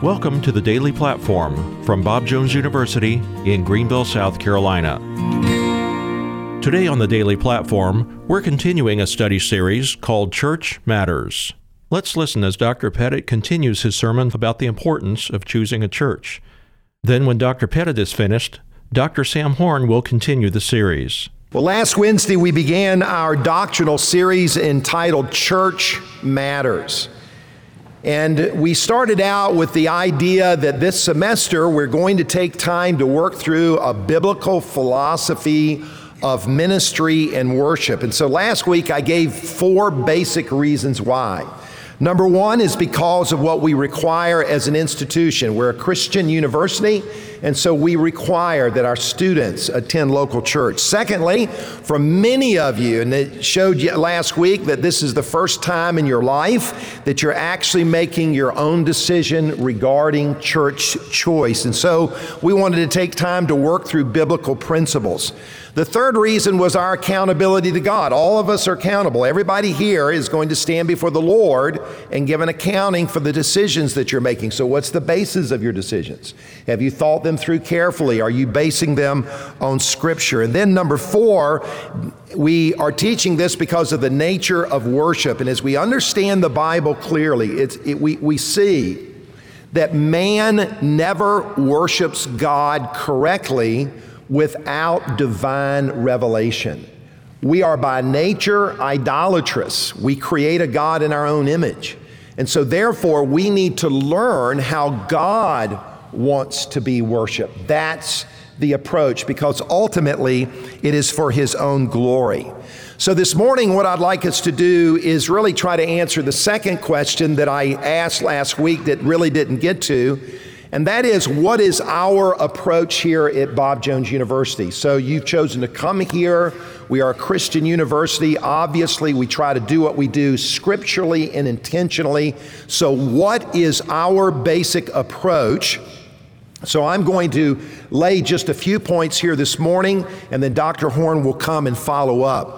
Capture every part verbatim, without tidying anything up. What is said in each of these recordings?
Welcome to the Daily Platform from Bob Jones University in Greenville, South Carolina. Today on the Daily Platform, we're continuing a study series called Church Matters. Let's listen as Doctor Pettit continues his sermon about the importance of choosing a church. Then when Doctor Pettit is finished, Doctor Sam Horn will continue the series. Well, last Wednesday we began our doctrinal series entitled Church Matters. And we started out with the idea that this semester we're going to take time to work through a biblical philosophy of ministry and worship. And so last week I gave four basic reasons why. Number one is because of what we require as an institution. We're a Christian university, and so we require that our students attend local church. Secondly, for many of you, and it showed you last week that this is the first time in your life that you're actually making your own decision regarding church choice. And so we wanted to take time to work through biblical principles. The third reason was our accountability to God. All of us are accountable. Everybody here is going to stand before the Lord and give an accounting for the decisions that you're making. So what's the basis of your decisions? Have you thought them through carefully? Are you basing them on Scripture? And then number four, we are teaching this because of the nature of worship. And as we understand the Bible clearly, it's, it, we, we see that man never worships God correctly without divine revelation. We are by nature idolatrous. We create a God in our own image. And so therefore, we need to learn how God wants to be worshiped. That's the approach, because ultimately it is for His own glory. So this morning, what I'd like us to do is really try to answer the second question that I asked last week that really didn't get to. And that is, what is our approach here at Bob Jones University? So you've chosen to come here. We are a Christian university. Obviously, we try to do what we do scripturally and intentionally. So what is our basic approach? So I'm going to lay just a few points here this morning, and then Doctor Horn will come and follow up.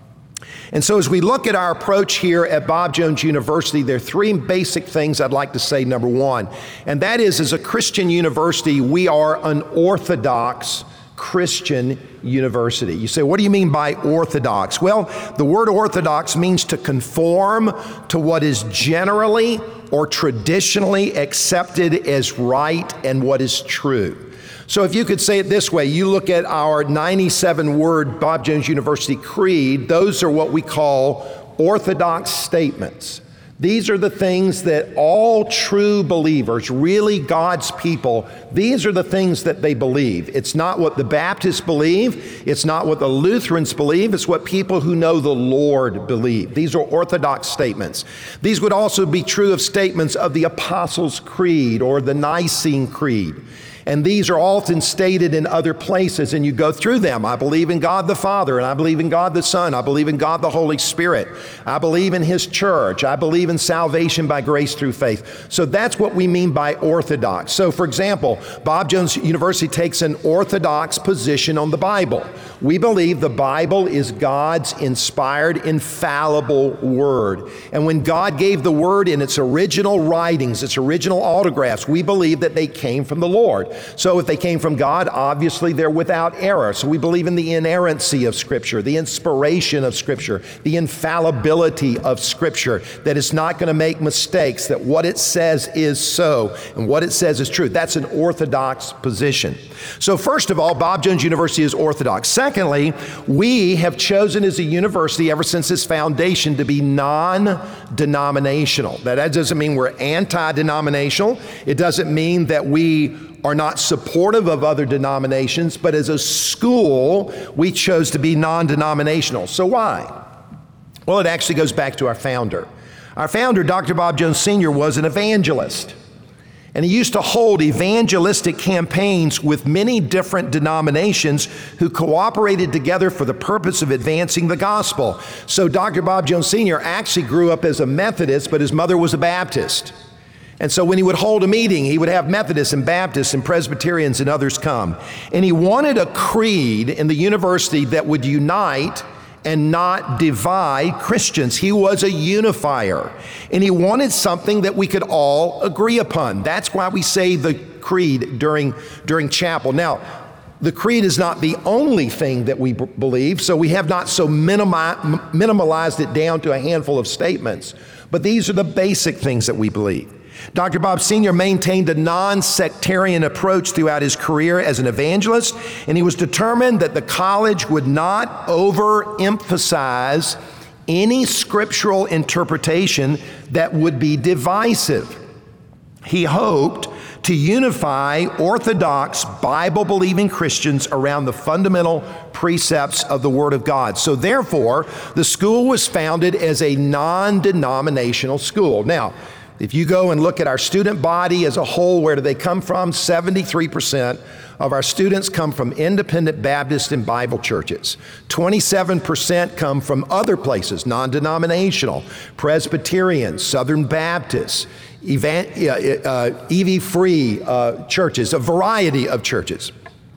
And so as we look at our approach here at Bob Jones University, there are three basic things I'd like to say. Number one, and that is, as a Christian university, we are an orthodox Christian university. You say, what do you mean by orthodox? Well, the word orthodox means to conform to what is generally or traditionally accepted as right and what is true. So if you could say it this way, you look at our ninety-seven word Bob Jones University Creed, those are what we call orthodox statements. These are the things that all true believers, really God's people, these are the things that they believe. It's not what the Baptists believe. It's not what the Lutherans believe. It's what people who know the Lord believe. These are orthodox statements. These would also be true of statements of the Apostles' Creed or the Nicene Creed. And these are often stated in other places, and you go through them. I believe in God the Father, and I believe in God the Son. I believe in God the Holy Spirit. I believe in His church. I believe in salvation by grace through faith. So that's what we mean by orthodox. So for example, Bob Jones University takes an orthodox position on the Bible. We believe the Bible is God's inspired, infallible word. And when God gave the word in its original writings, its original autographs, we believe that they came from the Lord. So if they came from God, obviously they're without error. So we believe in the inerrancy of Scripture, the inspiration of Scripture, the infallibility of Scripture, that it's not going to make mistakes, that what it says is so, and what it says is true. That's an orthodox position. So first of all, Bob Jones University is orthodox. Secondly, we have chosen as a university ever since its foundation to be non-denominational. Now, that doesn't mean we're anti-denominational. It doesn't mean that we are not supportive of other denominations, but as a school, we chose to be non-denominational. So why? Well, it actually goes back to our founder. Our founder, Doctor Bob Jones Senior, was an evangelist. And he used to hold evangelistic campaigns with many different denominations who cooperated together for the purpose of advancing the gospel. So Doctor Bob Jones Senior actually grew up as a Methodist, but his mother was a Baptist. And so when he would hold a meeting, he would have Methodists and Baptists and Presbyterians and others come. And he wanted a creed in the university that would unite and not divide Christians. He was a unifier, and he wanted something that we could all agree upon. That's why we say the creed during, during chapel. Now, the creed is not the only thing that we b- believe, so we have not so minimi- minimalized it down to a handful of statements, but these are the basic things that we believe. Doctor Bob Senior maintained a non-sectarian approach throughout his career as an evangelist, and he was determined that the college would not overemphasize any scriptural interpretation that would be divisive. He hoped to unify Orthodox Bible-believing Christians around the fundamental precepts of the Word of God. So therefore, the school was founded as a non-denominational school. Now, if you go and look at our student body as a whole, where do they come from? seventy-three percent of our students come from independent Baptist and Bible churches. twenty-seven percent come from other places, non-denominational, Presbyterian, Southern Baptists, Evan, uh, E V-free uh, churches, a variety of churches.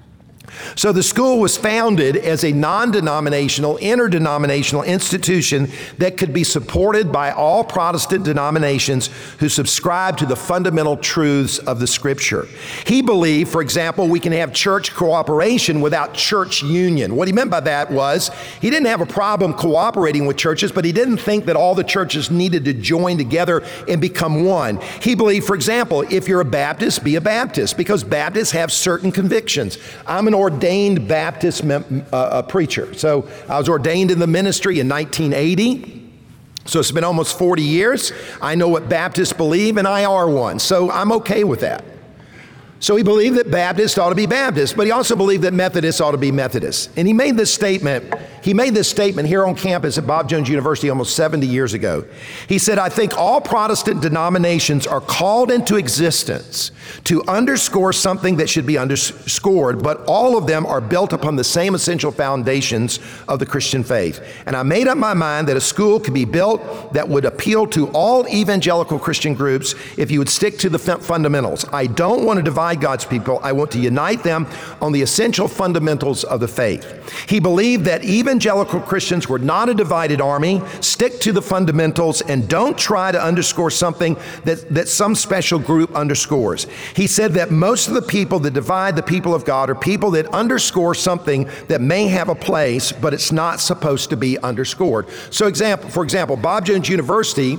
So the school was founded as a non-denominational, interdenominational institution that could be supported by all Protestant denominations who subscribe to the fundamental truths of the Scripture. He believed, for example, we can have church cooperation without church union. What he meant by that was he didn't have a problem cooperating with churches, but he didn't think that all the churches needed to join together and become one. He believed, for example, if you're a Baptist, be a Baptist, because Baptists have certain convictions. I'm an ordained Baptist mem- uh, uh, preacher. So I was ordained in the ministry in nineteen eighty. So it's been almost forty years. I know what Baptists believe, and I are one. So I'm okay with that. So he believed that Baptists ought to be Baptists, but he also believed that Methodists ought to be Methodists. And he made this statement, he made this statement here on campus at Bob Jones University almost seventy years ago. He said, I think all Protestant denominations are called into existence to underscore something that should be underscored, but all of them are built upon the same essential foundations of the Christian faith. And I made up my mind that a school could be built that would appeal to all evangelical Christian groups if you would stick to the fundamentals. I don't want to divide God's people. I want to unite them on the essential fundamentals of the faith. He believed that evangelical Christians were not a divided army. Stick to the fundamentals and don't try to underscore something that, that some special group underscores. He said that most of the people that divide the people of God are people that underscore something that may have a place, but it's not supposed to be underscored. So example, for example, Bob Jones University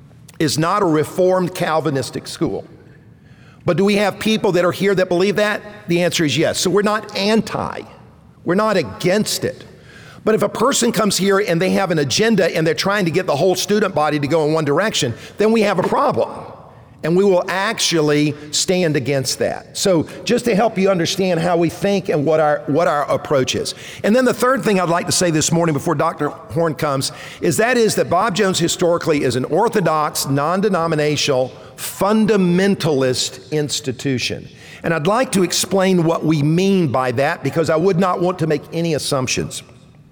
is not a Reformed Calvinistic school. But do we have people that are here that believe that? The answer is yes. So we're not anti. We're not against it. But if a person comes here and they have an agenda and they're trying to get the whole student body to go in one direction, then we have a problem. And we will actually stand against that. So just to help you understand how we think and what our what our approach is. And then the third thing I'd like to say this morning before Doctor Horn comes is that is that Bob Jones historically is an Orthodox, non-denominational, fundamentalist institution. And I'd like to explain what we mean by that because I would not want to make any assumptions.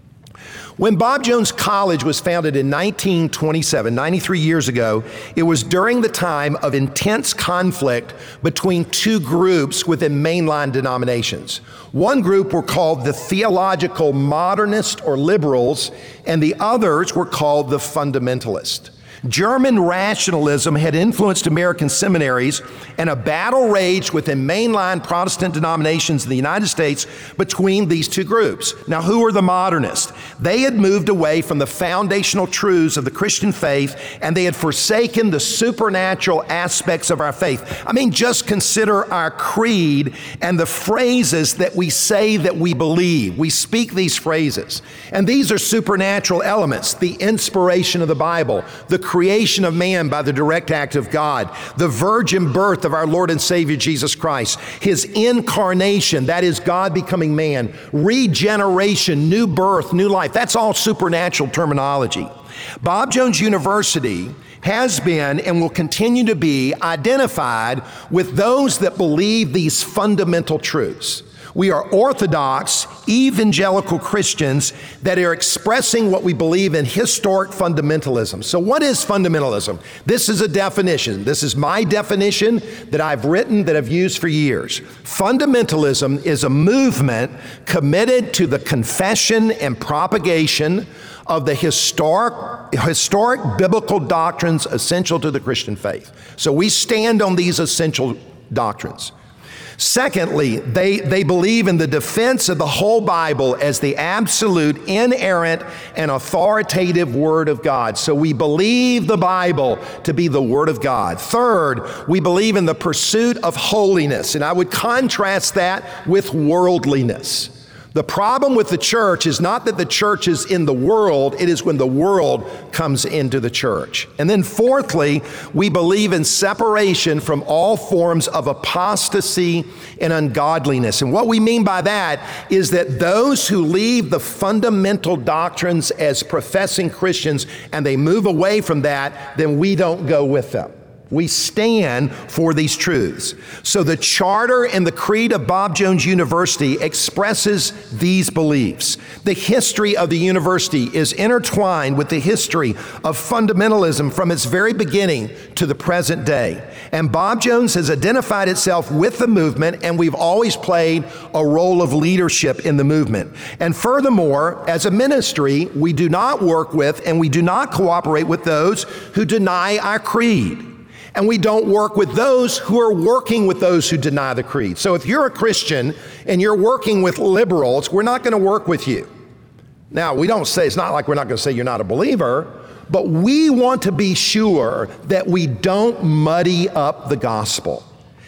When Bob Jones College was founded in nineteen twenty-seven, ninety-three years ago, it was during the time of intense conflict between two groups within mainline denominations. One group were called the theological modernists or liberals, and the others were called the fundamentalists. German rationalism had influenced American seminaries, and a battle raged within mainline Protestant denominations in the United States between these two groups. Now, who are the modernists? They had moved away from the foundational truths of the Christian faith, and they had forsaken the supernatural aspects of our faith. I mean, just consider our creed and the phrases that we say that we believe. We speak these phrases, and these are supernatural elements: the inspiration of the Bible, the creation of man by the direct act of God, the virgin birth of our Lord and Savior Jesus Christ, His incarnation, that is God becoming man, regeneration, new birth, new life. That's all supernatural terminology. Bob Jones University has been and will continue to be identified with those that believe these fundamental truths. We are Orthodox evangelical Christians that are expressing what we believe in historic fundamentalism. So what is fundamentalism? This is a definition. This is my definition that I've written, that I've used for years. Fundamentalism is a movement committed to the confession and propagation of the historic, historic biblical doctrines essential to the Christian faith. So we stand on these essential doctrines. Secondly, they, they believe in the defense of the whole Bible as the absolute, inerrant, and authoritative Word of God. So we believe the Bible to be the Word of God. Third, we believe in the pursuit of holiness, and I would contrast that with worldliness. The problem with the church is not that the church is in the world, it is when the world comes into the church. And then fourthly, we believe in separation from all forms of apostasy and ungodliness. And what we mean by that is that those who leave the fundamental doctrines as professing Christians and they move away from that, then we don't go with them. We stand for these truths. So the charter and the creed of Bob Jones University expresses these beliefs. The history of the university is intertwined with the history of fundamentalism from its very beginning to the present day. And Bob Jones has identified itself with the movement, and we've always played a role of leadership in the movement. And furthermore, as a ministry, we do not work with and we do not cooperate with those who deny our creed. And we don't work with those who are working with those who deny the creed. So if you're a Christian and you're working with liberals, we're not going to work with you. Now, we don't say, it's not like we're not going to say you're not a believer, but we want to be sure that we don't muddy up the gospel.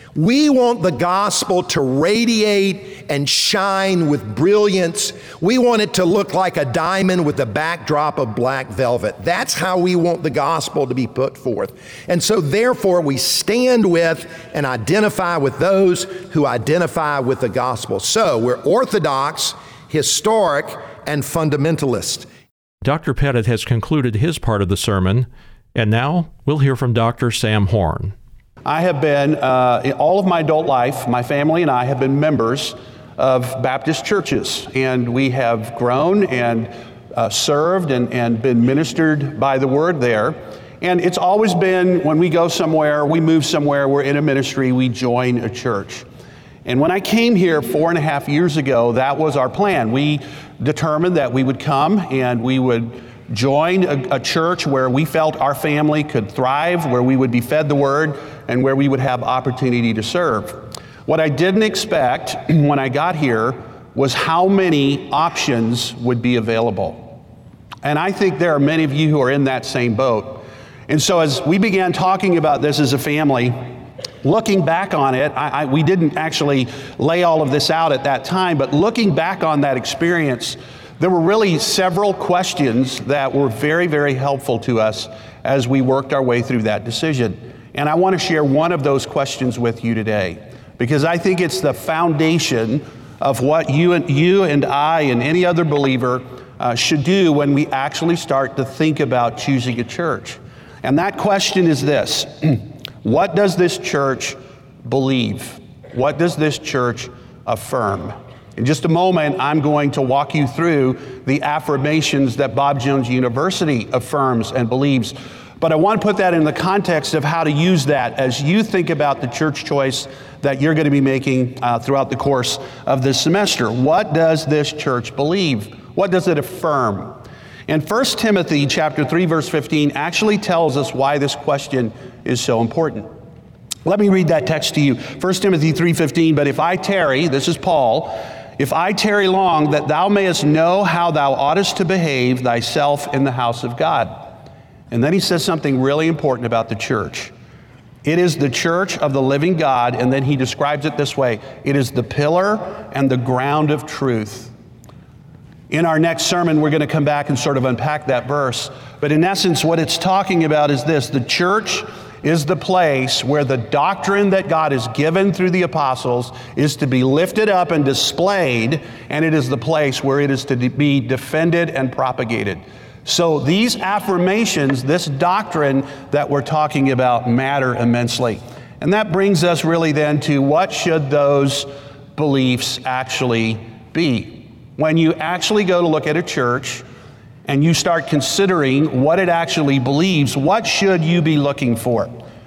We want the gospel to radiate and shine with brilliance. We want it to look like a diamond with a backdrop of black velvet. That's how we want the gospel to be put forth. And so therefore we stand with and identify with those who identify with the gospel. So we're Orthodox, historic, and fundamentalist. Doctor Pettit has concluded his part of the sermon, and now we'll hear from Doctor Sam Horn. I have been, uh, in all of my adult life, my family and I have been members of Baptist churches, and we have grown and uh, served and, and been ministered by the Word there. And it's always been, when we go somewhere, we move somewhere, we're in a ministry, we join a church. And when I came here four and a half years ago, that was our plan. We determined that we would come and we would join a, a church where we felt our family could thrive, where we would be fed the Word, and where we would have opportunity to serve. What I didn't expect when I got here was how many options would be available. And I think there are many of you who are in that same boat. And so as we began talking about this as a family, looking back on it, I, I, we didn't actually lay all of this out at that time, but looking back on that experience, there were really several questions that were very, very helpful to us as we worked our way through that decision. And I want to share one of those questions with you today, because I think it's the foundation of what you and, you and I and any other believer uh, should do when we actually start to think about choosing a church. And that question is this: what does this church believe? What does this church affirm? In just a moment, I'm going to walk you through the affirmations that Bob Jones University affirms and believes. But I want to put that in the context of how to use that as you think about the church choice that you're going to be making uh, throughout the course of this semester. What does this church believe? What does it affirm? And First Timothy chapter three, verse fifteen actually tells us why this question is so important. Let me read that text to you. First Timothy three fifteen, but if I tarry, this is Paul, if I tarry long, that thou mayest know how thou oughtest to behave thyself in the house of God. And then he says something really important about the church. It is the church of the living God, and then he describes it this way: it is the pillar and the ground of truth. In our next sermon, we're going to come back and sort of unpack that verse. But in essence, what it's talking about is this: the church is the place where the doctrine that God has given through the apostles is to be lifted up and displayed, and it is the place where it is to be defended and propagated. So these affirmations, this doctrine that we're talking about, matter immensely. And that brings us really then to what should those beliefs actually be? When you actually go to look at a church and you start considering what it actually believes, what should you be looking for?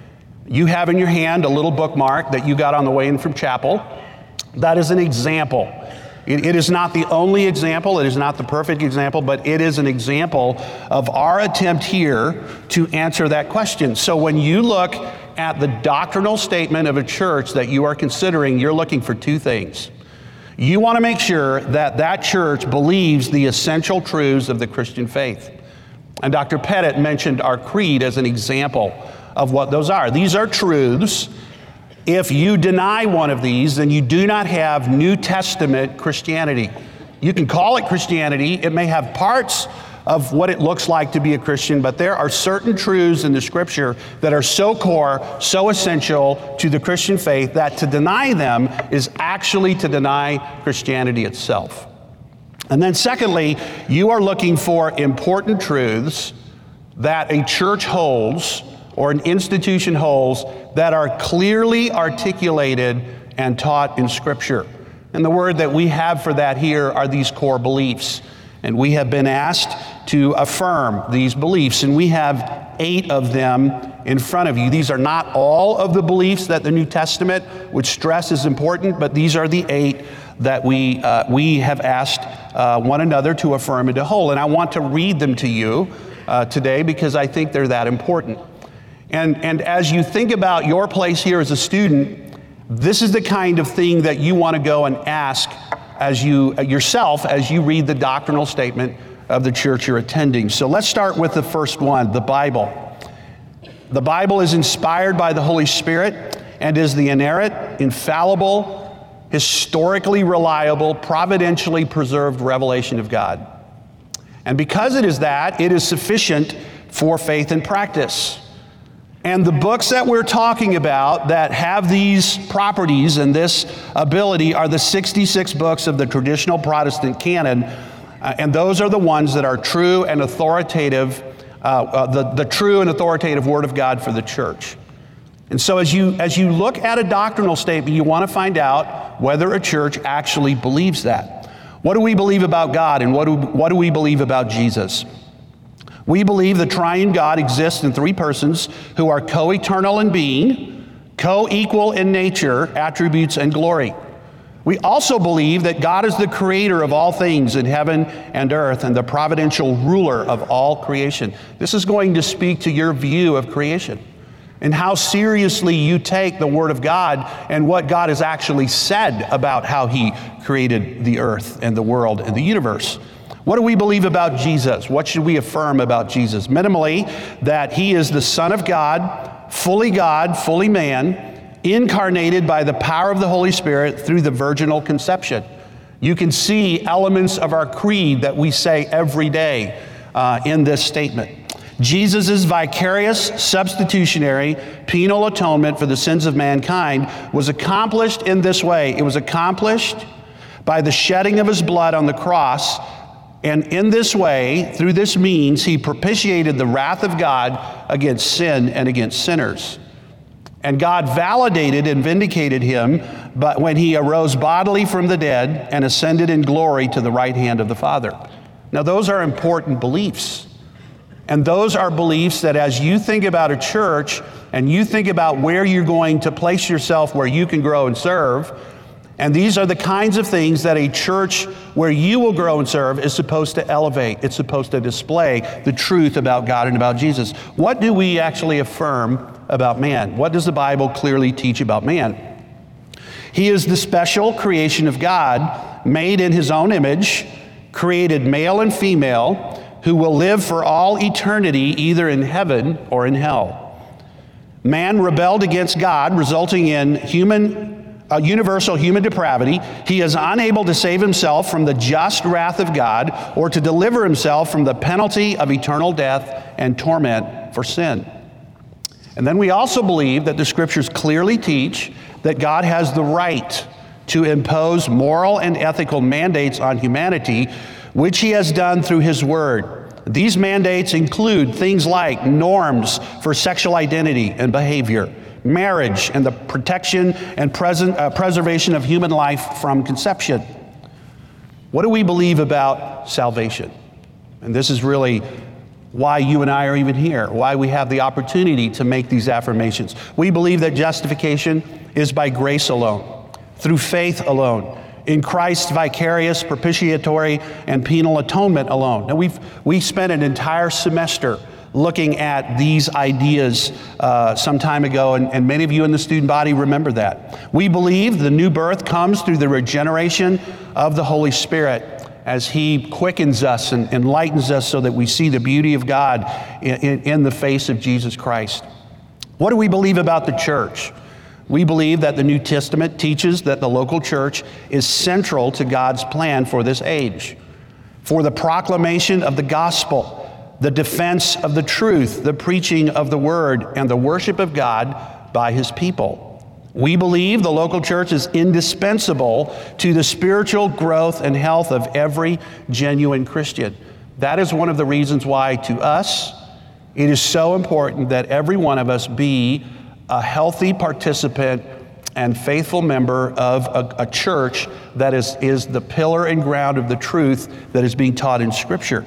You have in your hand a little bookmark that you got on the way in from chapel. That is an example. It, it is not the only example, it is not the perfect example, but it is an example of our attempt here to answer that question. So when you look at the doctrinal statement of a church that you are considering, you're looking for two things. You want to make sure that that church believes the essential truths of the Christian faith. And Doctor Pettit mentioned our creed as an example of what those are. These are truths. If you deny one of these, then you do not have New Testament Christianity. You can call it Christianity. It may have parts of what it looks like to be a Christian, but there are certain truths in the Scripture that are so core, so essential to the Christian faith that to deny them is actually to deny Christianity itself. And then secondly, you are looking for important truths that a church holds or an institution holds that are clearly articulated and taught in Scripture. And the word that we have for that here are these core beliefs. And we have been asked to affirm these beliefs, and we have eight of them in front of you. These are not all of the beliefs that the New Testament would stress is important, but these are the eight that we uh, we have asked uh, one another to affirm and to hold. And I want to read them to you uh, today because I think they're that important. And, and as you think about your place here as a student, this is the kind of thing that you want to go and ask as you yourself as you read the doctrinal statement of the church you're attending. So let's start with the first one, the Bible. The Bible is inspired by the Holy Spirit and is the inerrant, infallible, historically reliable, providentially preserved revelation of God. And because it is that, it is sufficient for faith and practice. And the books that we're talking about that have these properties and this ability are the sixty-six books of the traditional Protestant canon. Uh, and those are the ones that are true and authoritative, uh, uh, the, the true and authoritative Word of God for the church. And so as you, as you look at a doctrinal statement, you want to find out whether a church actually believes that. What do we believe about God, and what do, what do we believe about Jesus? We believe the triune God exists in three persons who are co-eternal in being, co-equal in nature, attributes, and glory. We also believe that God is the creator of all things in heaven and earth and the providential ruler of all creation. This is going to speak to your view of creation and how seriously you take the Word of God and what God has actually said about how He created the earth and the world and the universe. What do we believe about Jesus? What should we affirm about Jesus? Minimally, that He is the Son of God, fully God, fully man, incarnated by the power of the Holy Spirit through the virginal conception. You can see elements of our creed that we say every day uh, in this statement. Jesus' vicarious, substitutionary, penal atonement for the sins of mankind was accomplished in this way. It was accomplished by the shedding of His blood on the cross. And in this way, through this means, He propitiated the wrath of God against sin and against sinners. And God validated and vindicated Him but when He arose bodily from the dead and ascended in glory to the right hand of the Father. Now, those are important beliefs. And those are beliefs that as you think about a church and you think about where you're going to place yourself where you can grow and serve, and these are the kinds of things that a church where you will grow and serve is supposed to elevate. It's supposed to display the truth about God and about Jesus. What do we actually affirm about man? What does the Bible clearly teach about man? He is the special creation of God, made in His own image, created male and female, who will live for all eternity either in heaven or in hell. Man rebelled against God, resulting in human A universal human depravity. He is unable to save himself from the just wrath of God or to deliver himself from the penalty of eternal death and torment for sin. And then we also believe that the Scriptures clearly teach that God has the right to impose moral and ethical mandates on humanity, which He has done through His Word. These mandates include things like norms for sexual identity and behavior, marriage, and the protection and present, uh, preservation of human life from conception. What do we believe about salvation? And this is really why you and I are even here, why we have the opportunity to make these affirmations. We believe that justification is by grace alone, through faith alone, in Christ's vicarious, propitiatory, and penal atonement alone. Now, we've we spent an entire semester looking at these ideas uh, some time ago, and, and many of you in the student body remember that. We believe the new birth comes through the regeneration of the Holy Spirit as He quickens us and enlightens us so that we see the beauty of God in, in, in the face of Jesus Christ. What do we believe about the church? We believe that the New Testament teaches that the local church is central to God's plan for this age, for the proclamation of the gospel, the defense of the truth, the preaching of the word, and the worship of God by His people. We believe the local church is indispensable to the spiritual growth and health of every genuine Christian. That is one of the reasons why, to us, it is so important that every one of us be a healthy participant and faithful member of a, a church that is, is the pillar and ground of the truth that is being taught in Scripture.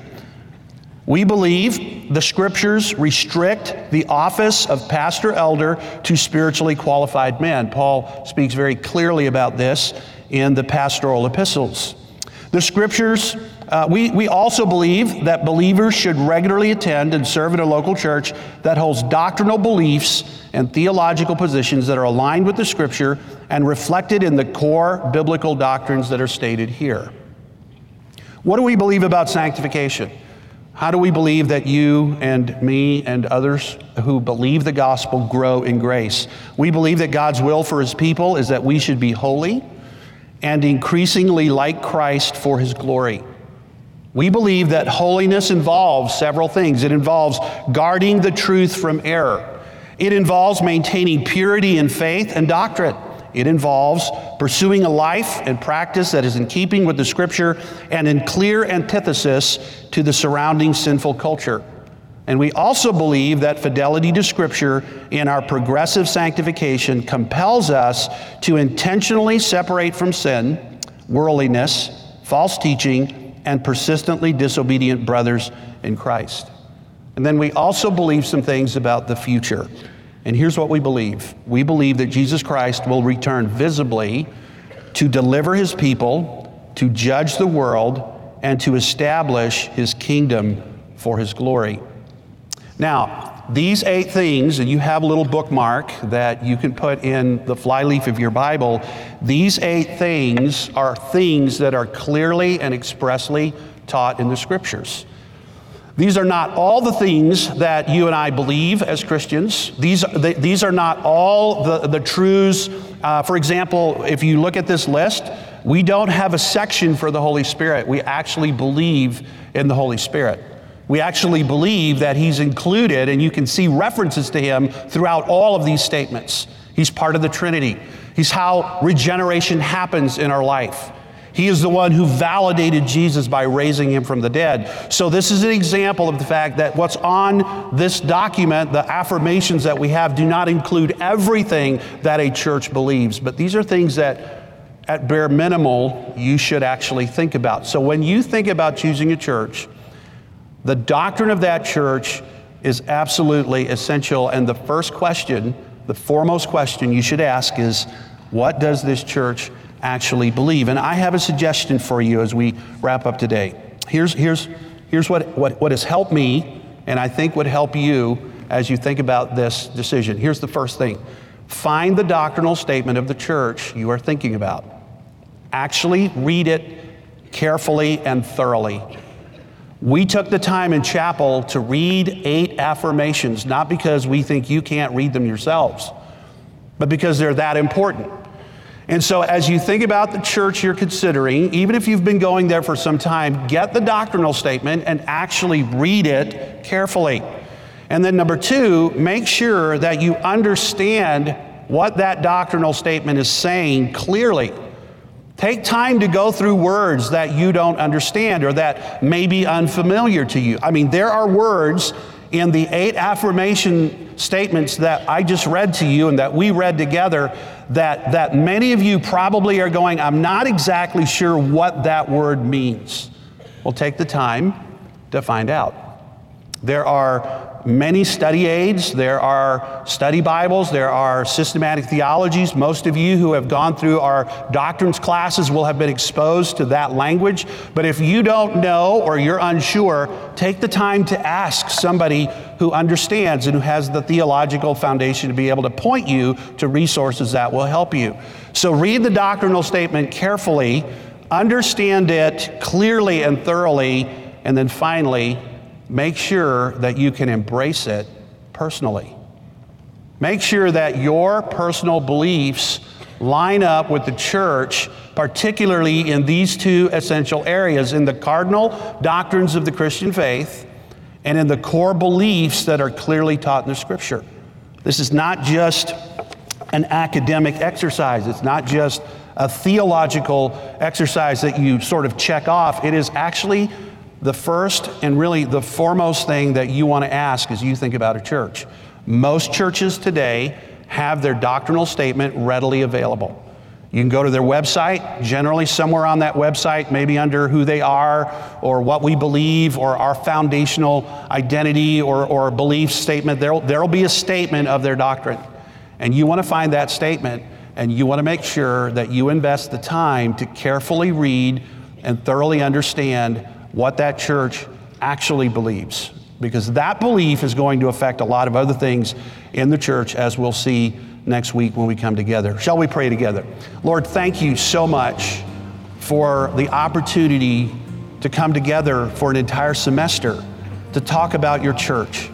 We believe the Scriptures restrict the office of pastor elder to spiritually qualified men. Paul speaks very clearly about this in the pastoral epistles. The Scriptures, uh, we, we also believe that believers should regularly attend and serve in a local church that holds doctrinal beliefs and theological positions that are aligned with the Scripture and reflected in the core biblical doctrines that are stated here. What do we believe about sanctification? How do we believe that you and me and others who believe the gospel grow in grace? We believe that God's will for His people is that we should be holy and increasingly like Christ for His glory. We believe that holiness involves several things. It involves guarding the truth from error. It involves maintaining purity in faith and doctrine. It involves pursuing a life and practice that is in keeping with the Scripture and in clear antithesis to the surrounding sinful culture. And we also believe that fidelity to Scripture in our progressive sanctification compels us to intentionally separate from sin, worldliness, false teaching, and persistently disobedient brothers in Christ. And then we also believe some things about the future. And here's what we believe. We believe that Jesus Christ will return visibly to deliver His people, to judge the world, and to establish His kingdom for His glory. Now, these eight things, and you have a little bookmark that you can put in the flyleaf of your Bible, these eight things are things that are clearly and expressly taught in the Scriptures. These are not all the things that you and I believe as Christians. These, they, these are not all the, the truths. Uh, for example, if you look at this list, we don't have a section for the Holy Spirit. We actually believe in the Holy Spirit. We actually believe that He's included, and you can see references to Him throughout all of these statements. He's part of the Trinity. He's how regeneration happens in our life. He is the one who validated Jesus by raising Him from the dead. So this is an example of the fact that what's on this document, the affirmations that we have, do not include everything that a church believes. But these are things that, at bare minimal, you should actually think about. So when you think about choosing a church, the doctrine of that church is absolutely essential. And the first question, the foremost question you should ask is, what does this church actually believe? And I have a suggestion for you as we wrap up today. Here's, here's, here's what, what, what has helped me, and I think would help you as you think about this decision. Here's the first thing. Find the doctrinal statement of the church you are thinking about. Actually read it carefully and thoroughly. We took the time in chapel to read eight affirmations, not because we think you can't read them yourselves, but because they're that important. And so as you think about the church you're considering, even if you've been going there for some time, get the doctrinal statement and actually read it carefully. And then number two, make sure that you understand what that doctrinal statement is saying clearly. Take time to go through words that you don't understand or that may be unfamiliar to you. I mean, there are words in the eight affirmation statements that I just read to you and that we read together, that, that many of you probably are going, I'm not exactly sure what that word means. Well, take the time to find out. There are many study aids, there are study Bibles, there are systematic theologies. Most of you who have gone through our doctrines classes will have been exposed to that language. But if you don't know or you're unsure, take the time to ask somebody who understands and who has the theological foundation to be able to point you to resources that will help you. So read the doctrinal statement carefully, understand it clearly and thoroughly, and then finally, make sure that you can embrace it personally. Make sure that your personal beliefs line up with the church, particularly in these two essential areas, in the cardinal doctrines of the Christian faith and in the core beliefs that are clearly taught in the Scripture. This is not just an academic exercise. It's not just a theological exercise that you sort of check off. It is actually the first and really the foremost thing that you want to ask as you think about a church. Most churches today have their doctrinal statement readily available. You can go to their website, generally somewhere on that website, maybe under who they are or what we believe or our foundational identity or, or belief statement. There will be a statement of their doctrine. And you want to find that statement, and you want to make sure that you invest the time to carefully read and thoroughly understand what that church actually believes, because that belief is going to affect a lot of other things in the church, as we'll see next week when we come together. Shall we pray together? Lord, thank you so much for the opportunity to come together for an entire semester to talk about your church.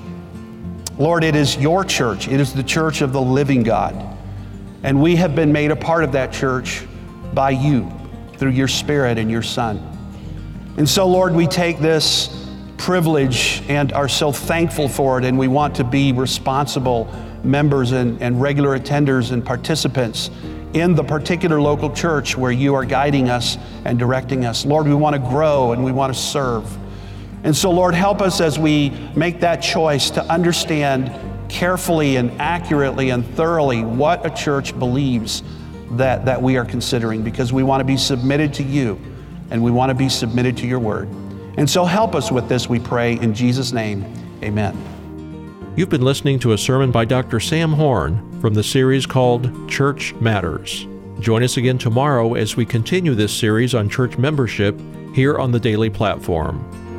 Lord, it is your church. It is the church of the living God. And we have been made a part of that church by you through your Spirit and your Son. And so, Lord, we take this privilege and are so thankful for it, and we want to be responsible members and, and regular attenders and participants in the particular local church where you are guiding us and directing us. Lord, we want to grow and we want to serve. And so, Lord, help us as we make that choice to understand carefully and accurately and thoroughly what a church believes that, that we are considering, because we want to be submitted to you. And we want to be submitted to your word. And so help us with this, we pray, in Jesus' name, amen. You've been listening to a sermon by Doctor Sam Horn from the series called Church Matters. Join us again tomorrow as we continue this series on church membership here on the Daily Platform.